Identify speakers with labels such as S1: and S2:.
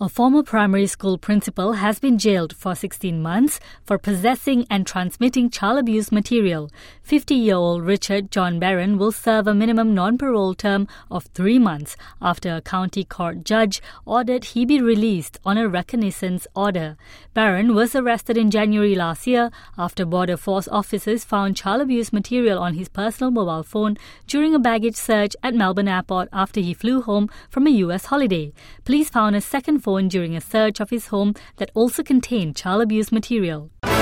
S1: A former primary school principal has been jailed for 16 months for possessing and transmitting child abuse material. 50-year-old Richard John Barron will serve a minimum non-parole term of 3 months after a county court judge ordered he be released on a reconnaissance order. Barron was arrested in January last year after Border Force officers found child abuse material on his personal mobile phone during a baggage search at Melbourne Airport after he flew home from a US holiday. Police found a second phone during a search of his home that also contained child abuse material.